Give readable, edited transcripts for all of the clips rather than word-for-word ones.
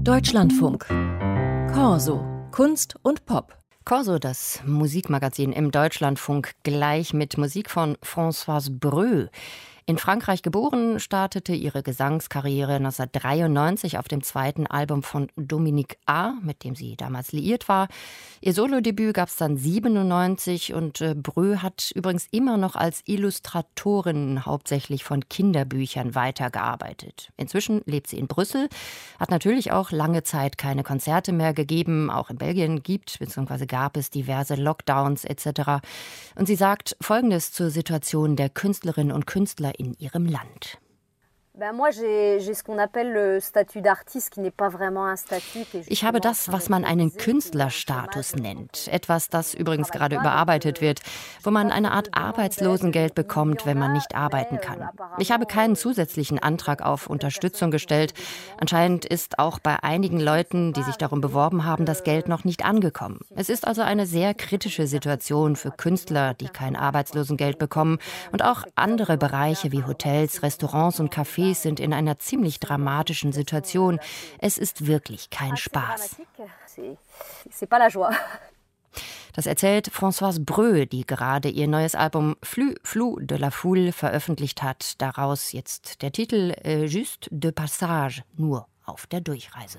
Deutschlandfunk. Corso. Kunst und Pop. Corso, das Musikmagazin im Deutschlandfunk, gleich mit Musik von Françoise Breu. In Frankreich geboren, startete ihre Gesangskarriere 1993 auf dem zweiten Album von Dominique A., mit dem sie damals liiert war. Ihr Solodebüt gab es dann 1997 und Breu hat übrigens immer noch als Illustratorin hauptsächlich von Kinderbüchern weitergearbeitet. Inzwischen lebt sie in Brüssel, hat natürlich auch lange Zeit keine Konzerte mehr gegeben. Auch in Belgien gab es diverse Lockdowns etc. Und sie sagt Folgendes zur Situation der Künstlerinnen und Künstler in ihrem Land. Ich habe das, was man einen Künstlerstatus nennt. Etwas, das übrigens gerade überarbeitet wird, wo man eine Art Arbeitslosengeld bekommt, wenn man nicht arbeiten kann. Ich habe keinen zusätzlichen Antrag auf Unterstützung gestellt. Anscheinend ist auch bei einigen Leuten, die sich darum beworben haben, das Geld noch nicht angekommen. Es ist also eine sehr kritische Situation für Künstler, die kein Arbeitslosengeld bekommen. Und auch andere Bereiche wie Hotels, Restaurants und Cafés sind in einer ziemlich dramatischen Situation. Es ist wirklich kein Spaß. Das erzählt Françoise Breu, die gerade ihr neues Album Flux de la Foule veröffentlicht hat. Daraus jetzt der Titel Juste de Passage, nur auf der Durchreise.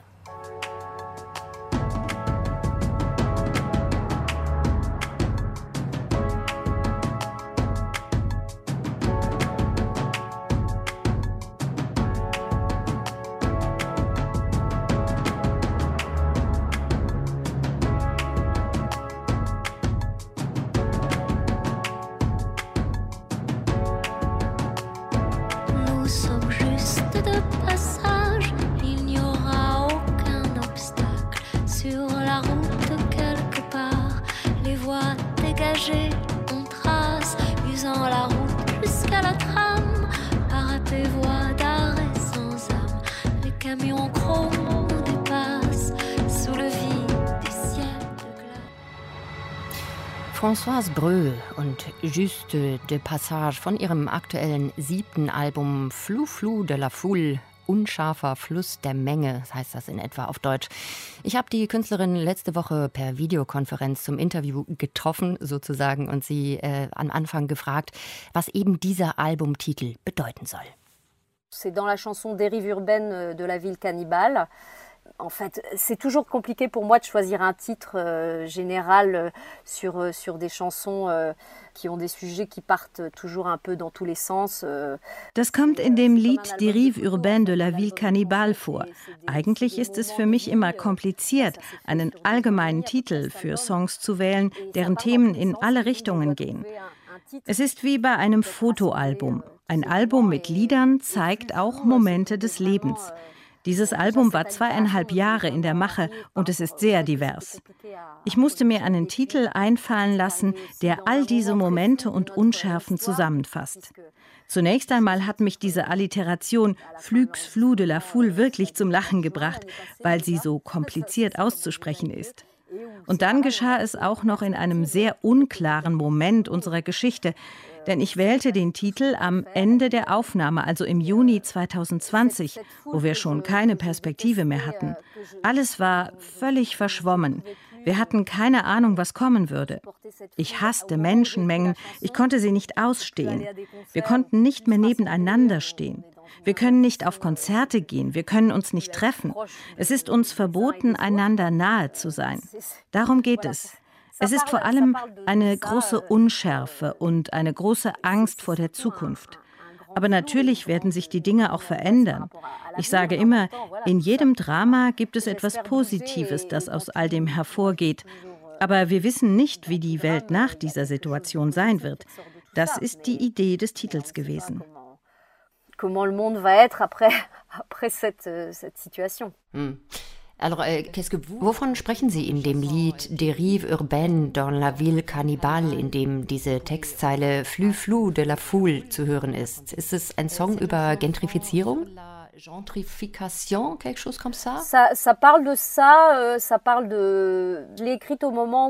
On trace, usant la route jusqu'à la trame, parapet, voie d'arrêt sans âme. Les camions chrome nous dépassent sous le vide du ciel de glace. Françoise Breu und Juste de Passage von ihrem aktuellen 7. Album Flux de la Foule. Unscharfer Fluss der Menge, heißt das in etwa auf Deutsch. Ich habe die Künstlerin letzte Woche per Videokonferenz zum Interview getroffen, sozusagen, und sie am Anfang gefragt, was eben dieser Albumtitel bedeuten soll. C'est dans la chanson Dérive urbaine de la ville cannibale. En fait, c'est toujours compliqué pour moi de choisir un titre général sur des chansons qui ont des sujets qui partent toujours un peu dans tous les sens. Das kommt in dem Lied Dérive urbaine de la ville cannibale vor. Eigentlich ist es für mich immer kompliziert, einen allgemeinen Titel für Songs zu wählen, deren Themen in alle Richtungen gehen. Es ist wie bei einem Fotoalbum. Ein Album mit Liedern zeigt auch Momente des Lebens. Dieses Album war 2,5 Jahre in der Mache und es ist sehr divers. Ich musste mir einen Titel einfallen lassen, der all diese Momente und Unschärfen zusammenfasst. Zunächst einmal hat mich diese Alliteration Flux de la Foule wirklich zum Lachen gebracht, weil sie so kompliziert auszusprechen ist. Und dann geschah es auch noch in einem sehr unklaren Moment unserer Geschichte, denn ich wählte den Titel am Ende der Aufnahme, also im Juni 2020, wo wir schon keine Perspektive mehr hatten. Alles war völlig verschwommen. Wir hatten keine Ahnung, was kommen würde. Ich hasste Menschenmengen, ich konnte sie nicht ausstehen. Wir konnten nicht mehr nebeneinander stehen. Wir können nicht auf Konzerte gehen, wir können uns nicht treffen. Es ist uns verboten, einander nahe zu sein. Darum geht es. Es ist vor allem eine große Unschärfe und eine große Angst vor der Zukunft. Aber natürlich werden sich die Dinge auch verändern. Ich sage immer, in jedem Drama gibt es etwas Positives, das aus all dem hervorgeht. Aber wir wissen nicht, wie die Welt nach dieser Situation sein wird. Das ist die Idee des Titels gewesen. Comment le monde va être après cette situation. Alors, wovon sprechen Sie in dem Lied Dérive urbaine dans la ville cannibale, in dem diese Textzeile Flux de la Foule zu hören ist? Ist es ein Song über Gentrifizierung? Gentrification, quelque chose comme ça? Ça parle de ça, ça parle de... Je l'ai écrite au moment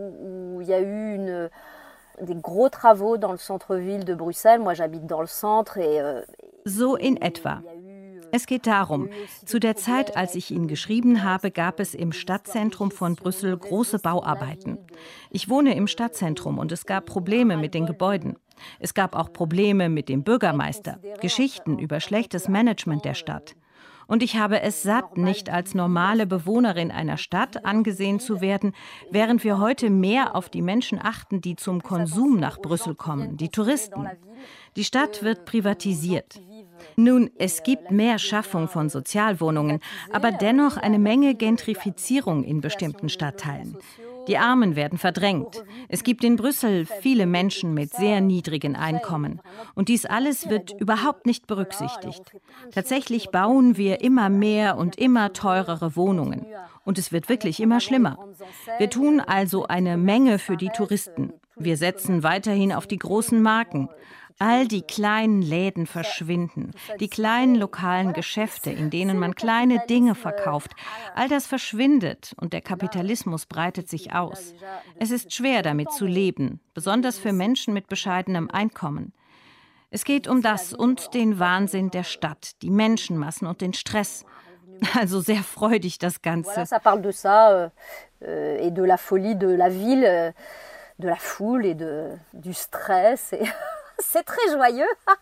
où il y a eu des gros travaux dans le centre-ville de Bruxelles. Moi, j'habite dans le centre et... So in etwa. Es geht darum, zu der Zeit, als ich ihn geschrieben habe, gab es im Stadtzentrum von Brüssel große Bauarbeiten. Ich wohne im Stadtzentrum und es gab Probleme mit den Gebäuden. Es gab auch Probleme mit dem Bürgermeister, Geschichten über schlechtes Management der Stadt. Und ich habe es satt, nicht als normale Bewohnerin einer Stadt angesehen zu werden, während wir heute mehr auf die Menschen achten, die zum Konsum nach Brüssel kommen, die Touristen. Die Stadt wird privatisiert. Nun, es gibt mehr Schaffung von Sozialwohnungen, aber dennoch eine Menge Gentrifizierung in bestimmten Stadtteilen. Die Armen werden verdrängt. Es gibt in Brüssel viele Menschen mit sehr niedrigen Einkommen. Und dies alles wird überhaupt nicht berücksichtigt. Tatsächlich bauen wir immer mehr und immer teurere Wohnungen. Und es wird wirklich immer schlimmer. Wir tun also eine Menge für die Touristen. Wir setzen weiterhin auf die großen Marken. All die kleinen Läden verschwinden, die kleinen lokalen Geschäfte, in denen man kleine Dinge verkauft, all das verschwindet und der Kapitalismus breitet sich aus. Es ist schwer, damit zu leben, besonders für Menschen mit bescheidenem Einkommen. Es geht um das und den Wahnsinn der Stadt, die Menschenmassen und den Stress. Also sehr freudig das Ganze. Ça parle de ça et de la folie de la ville, de la foule et du stress. C'est très joyeux.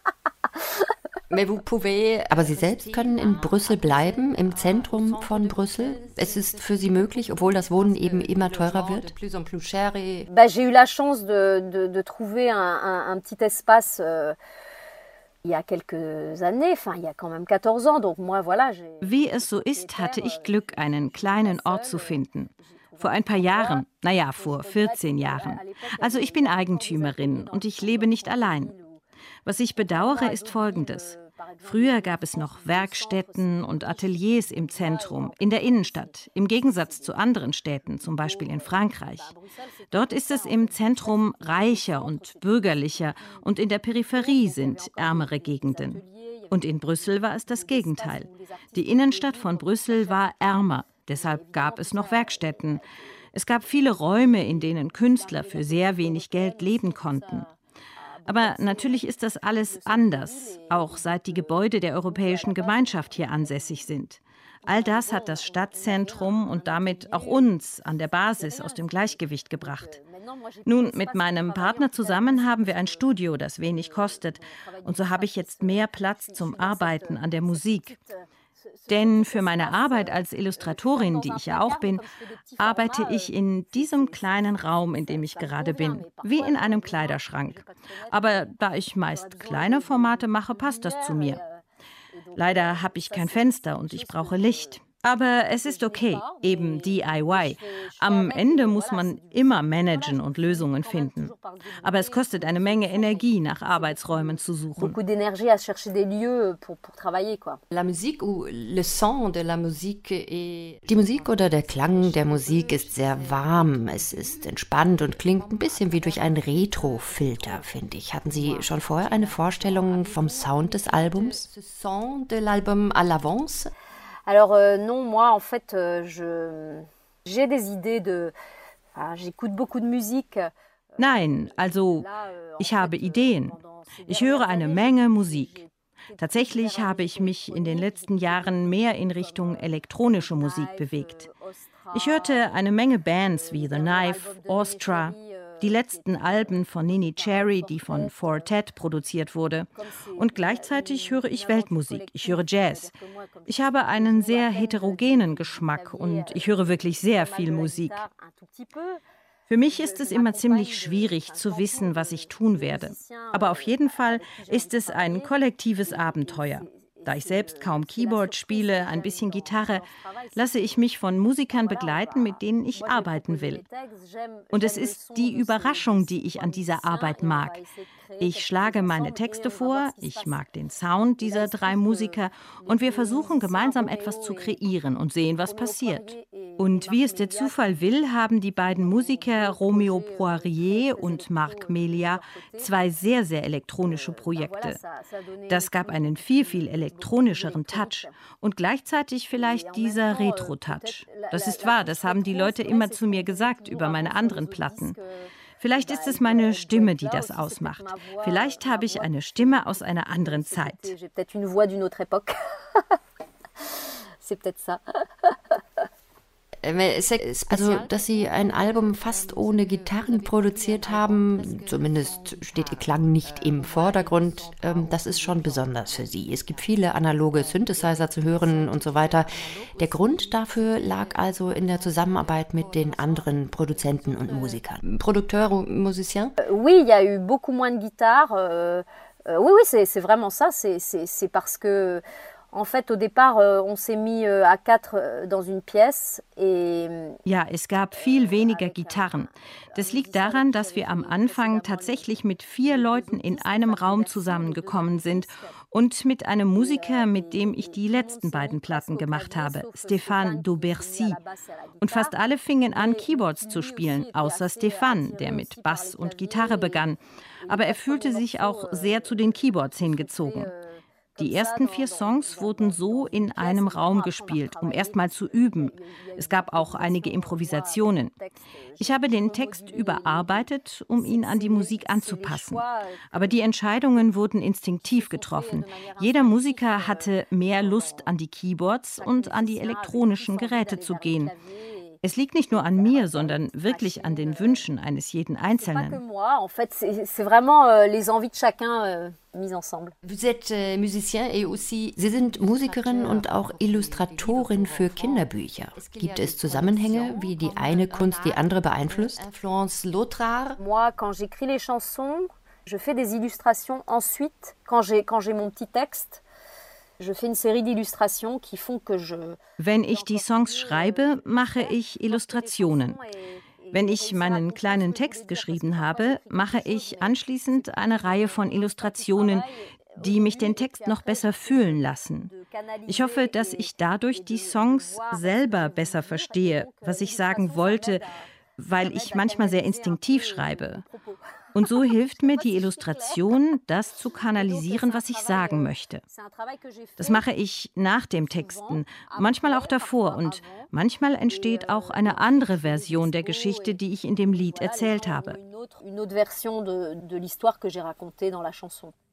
Aber Sie selbst können in Brüssel bleiben, im Zentrum von Brüssel. Es ist für Sie möglich, obwohl das Wohnen eben immer teurer wird. J'ai eu la chance de trouver un petit espace il y a quelques années, enfin il y a quand même 14 ans, donc moi voilà. Wie es so ist, hatte ich Glück, einen kleinen Ort zu finden. Vor ein paar Jahren, vor 14 Jahren. Also ich bin Eigentümerin und ich lebe nicht allein. Was ich bedauere, ist Folgendes. Früher gab es noch Werkstätten und Ateliers im Zentrum, in der Innenstadt, im Gegensatz zu anderen Städten, zum Beispiel in Frankreich. Dort ist es im Zentrum reicher und bürgerlicher und in der Peripherie sind ärmere Gegenden. Und in Brüssel war es das Gegenteil. Die Innenstadt von Brüssel war ärmer. Deshalb gab es noch Werkstätten. Es gab viele Räume, in denen Künstler für sehr wenig Geld leben konnten. Aber natürlich ist das alles anders, auch seit die Gebäude der Europäischen Gemeinschaft hier ansässig sind. All das hat das Stadtzentrum und damit auch uns an der Basis aus dem Gleichgewicht gebracht. Nun, mit meinem Partner zusammen haben wir ein Studio, das wenig kostet. Und so habe ich jetzt mehr Platz zum Arbeiten an der Musik. Denn für meine Arbeit als Illustratorin, die ich ja auch bin, arbeite ich in diesem kleinen Raum, in dem ich gerade bin, wie in einem Kleiderschrank. Aber da ich meist kleine Formate mache, passt das zu mir. Leider habe ich kein Fenster und ich brauche Licht. Aber es ist okay, eben DIY. Am Ende muss man immer managen und Lösungen finden. Aber es kostet eine Menge Energie, nach Arbeitsräumen zu suchen. Die Musik oder der Klang der Musik ist sehr warm, es ist entspannt und klingt ein bisschen wie durch einen Retro-Filter, finde ich. Hatten Sie schon vorher eine Vorstellung vom Sound des Albums? Sound de l'album à l'avance? Alors non, moi en fait, j'ai des idées j'écoute beaucoup de musique. Nein, also ich habe Ideen. Ich höre eine Menge Musik. Tatsächlich habe ich mich in den letzten Jahren mehr in Richtung elektronische Musik bewegt. Ich hörte eine Menge Bands wie The Knife, Orchestra, die letzten Alben von Nini Cherry, die von Four Tet produziert wurde. Und gleichzeitig höre ich Weltmusik, ich höre Jazz. Ich habe einen sehr heterogenen Geschmack und ich höre wirklich sehr viel Musik. Für mich ist es immer ziemlich schwierig zu wissen, was ich tun werde. Aber auf jeden Fall ist es ein kollektives Abenteuer. Da ich selbst kaum Keyboard spiele, ein bisschen Gitarre, lasse ich mich von Musikern begleiten, mit denen ich arbeiten will. Und es ist die Überraschung, die ich an dieser Arbeit mag. Ich schlage meine Texte vor, ich mag den Sound dieser 3 Musiker und wir versuchen gemeinsam etwas zu kreieren und sehen, was passiert. Und wie es der Zufall will, haben die beiden Musiker Roméo Poirier und Marc Melia 2 sehr, sehr elektronische Projekte. Das gab einen viel, viel elektronischeren Touch und gleichzeitig vielleicht dieser Retro-Touch. Das ist wahr, das haben die Leute immer zu mir gesagt über meine anderen Platten. Vielleicht ist es meine Stimme, die das ausmacht. Vielleicht habe ich eine Stimme aus einer anderen Zeit. c'est peut-être ça. Also, dass Sie ein Album fast ohne Gitarren produziert haben, zumindest steht Ihr Klang nicht im Vordergrund, das ist schon besonders für Sie. Es gibt viele analoge Synthesizer zu hören und so weiter. Der Grund dafür lag also in der Zusammenarbeit mit den anderen Produzenten und Musikern. Producteur ou musicien? Oui, il y a eu beaucoup moins de guitare. Oui, c'est vraiment ça. C'est parce que en fait, au départ, on s'est mis à 4 dans une pièce. Ja, es gab viel weniger Gitarren. Das liegt daran, dass wir am Anfang tatsächlich mit 4 Leuten in einem Raum zusammengekommen sind und mit einem Musiker, mit dem ich die letzten beiden Platten gemacht habe, Stéphane Daubercy. Und fast alle fingen an, Keyboards zu spielen, außer Stéphane, der mit Bass und Gitarre begann. Aber er fühlte sich auch sehr zu den Keyboards hingezogen. Die ersten 4 Songs wurden so in einem Raum gespielt, um erst mal zu üben. Es gab auch einige Improvisationen. Ich habe den Text überarbeitet, um ihn an die Musik anzupassen. Aber die Entscheidungen wurden instinktiv getroffen. Jeder Musiker hatte mehr Lust, an die Keyboards und an die elektronischen Geräte zu gehen. Es liegt nicht nur an mir, sondern wirklich an den Wünschen eines jeden Einzelnen. Sie sind Musikerin und auch Illustratorin für Kinderbücher. Gibt es Zusammenhänge, wie die eine Kunst die andere beeinflusst? Influence l'autre? Moi, quand j'écris les chansons, je fais des illustrations ensuite, quand j'ai mon petit texte. Wenn ich die Songs schreibe, mache ich Illustrationen. Wenn ich meinen kleinen Text geschrieben habe, mache ich anschließend eine Reihe von Illustrationen, die mich den Text noch besser fühlen lassen. Ich hoffe, dass ich dadurch die Songs selber besser verstehe, was ich sagen wollte, weil ich manchmal sehr instinktiv schreibe. Und so hilft mir die Illustration, das zu kanalisieren, was ich sagen möchte. Das mache ich nach dem Texten, manchmal auch davor. Und manchmal entsteht auch eine andere Version der Geschichte, die ich in dem Lied erzählt habe.